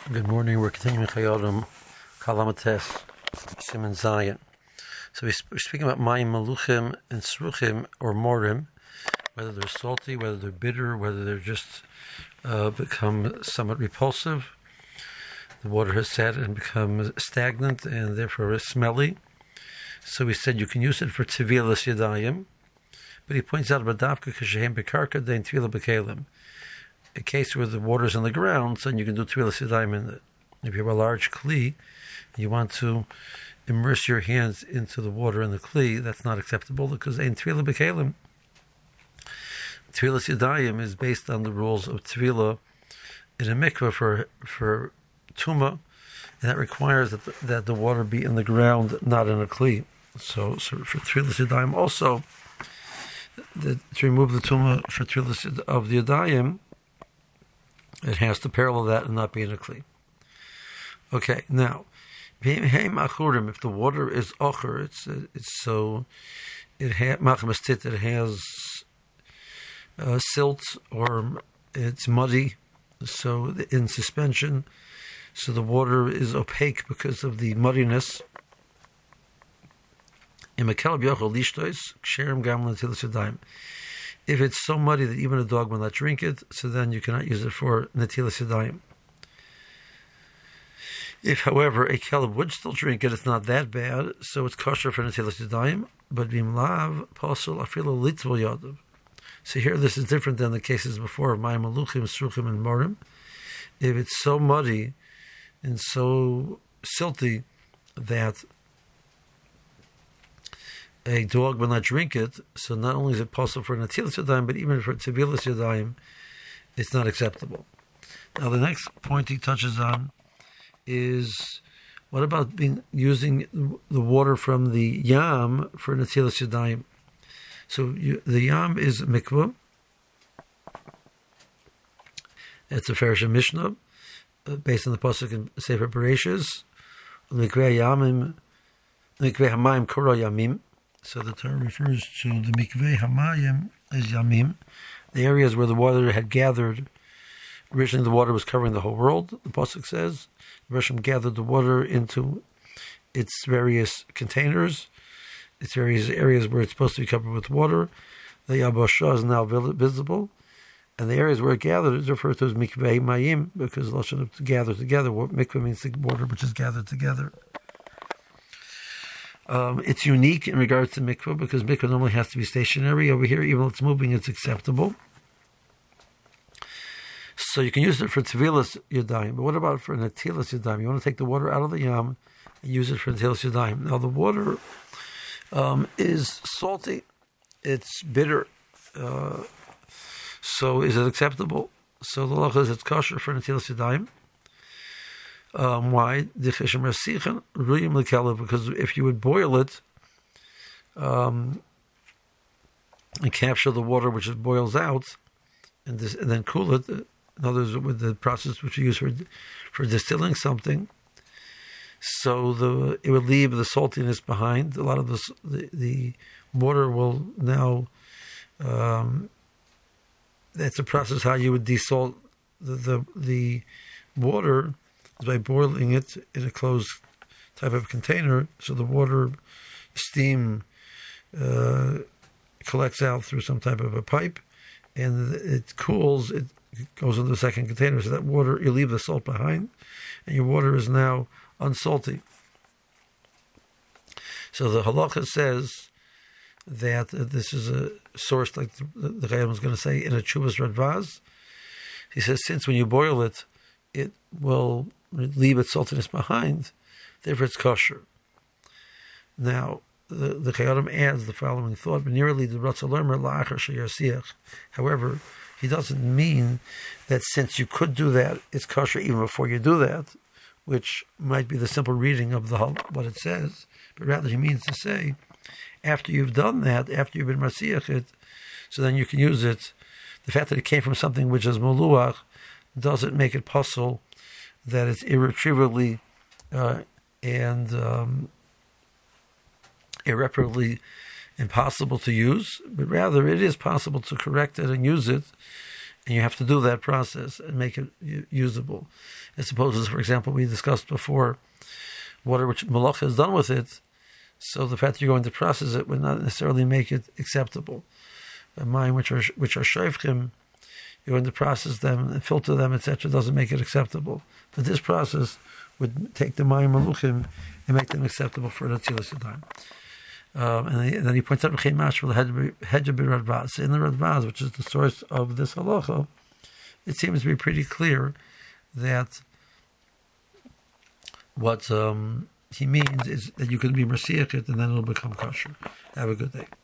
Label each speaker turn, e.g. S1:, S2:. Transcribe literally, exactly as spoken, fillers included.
S1: Good morning. We're continuing Chayodim, Kalamates, Simon Zion. So we're speaking about Mayim Maluchim and Sruchim or Morim, whether they're salty, whether they're bitter, whether they're just uh, become somewhat repulsive. The water has sat and become stagnant and therefore is smelly. So we said you can use it for Tevilas Yadayim, but he points out Badavka Kashehem Bekarka Dein Tvila Bekalim. A case where the water's on the ground, so you can do Tevilas Yadayim in it. If you have a large Kli, you want to immerse your hands into the water in the Kli, that's not acceptable because Ein Tvila Bekalim. Tevilas Yadayim is based on the rules of Tvila in a mikveh for for Tuma, and that requires that the, that the water be in the ground, not in a Kli. So, so for Tevilas Yadayim also, the, to remove the Tuma for Tevilas of the Yadayim, it has to parallel that and not be in a Kli. Okay, now, if the water is ocher, it's it's so it has it has uh, silt or it's muddy, so in suspension, so the water is opaque because of the muddiness. If it's so muddy that even a dog will not drink it, so then you cannot use it for netilas yadayim. If, however, a kelb would still drink it, it's not that bad, so it's kosher for netilas yadayim, but bimlav pasul afilu litvol yadav. So here this is different than the cases before of mayim maluchim, sruchim, and morim. If it's so muddy and so silty that a dog will not drink it, so not only is it possible for netilas yadayim, but even for tevilas yadayim, it's not acceptable. Now the next point he touches on is what about being using the water from the yam for netilas yadayim? So you, the yam is a mikvah. It's a Farish Mishnah uh, based on the pasuk in Sefer Bereshis. Mikveh yamim, mikveh hamayim kora yamim. So the Torah refers to the mikveh hamayim as yamim, the areas where the water had gathered. Originally, the water was covering the whole world. The pasuk says, Hashem gathered the water into its various containers, its various areas where it's supposed to be covered with water. The Yabashah is now visible, and the areas where it gathered is referred to as mikveh mayim because Lashon to gather together. What mikveh means the water which is gathered together. Um, it's unique in regards to mikveh because mikveh normally has to be stationary. Over here, even though it's moving, it's acceptable. So you can use it for tevilas yadayim. But what about for netilas yadayim? You want to take the water out of the yam and use it for netilas yadayim. Now the water um, is salty. It's bitter. Uh, so is it acceptable? So the law is it's kosher for netilas yadayim. Um, why? Because if you would boil it um, and capture the water which it boils out and, this, and then cool it, in other words, with the process which you use for for distilling something, so the it would leave the saltiness behind. A lot of the the, the water will now. Um, that's a process how you would desalt the the, the water. By boiling it in a closed type of container, so the water, steam uh, collects out through some type of a pipe, and it cools, it goes into the second container, so that water, you leave the salt behind, and your water is now unsalty. So the halacha says that uh, this is a source, like the, the Chayyim was going to say, in a Chuvas Radvaz. He says, since when you boil it, it will leave its saltiness behind, therefore it's kosher. Now, the, the Chayyim adds the following thought, however, he doesn't mean that since you could do that, it's kosher even before you do that, which might be the simple reading of the what it says, but rather he means to say, after you've done that, after you've been masiach it, so then you can use it. The fact that it came from something which is moluach doesn't make it possible that it's irretrievably uh, and um, irreparably impossible to use, but rather it is possible to correct it and use it and you have to do that process and make it usable. As opposed to, for example, we discussed before, water which malacha has done with it, so the fact that you're going to process it would not necessarily make it acceptable. A mayim which are which are shayfchim, you're going to process them and filter them, et cetera, doesn't make it acceptable. But this process would take the mayim maluchim and make them acceptable for the Tzilas Yadayim. Um, and, he, and then he points out Chemash the Hedja Radbaz. In the Radbaz, which is the source of this halacha, it seems to be pretty clear that what um, he means is that you can be Messiah and then it'll become kosher. Have a good day.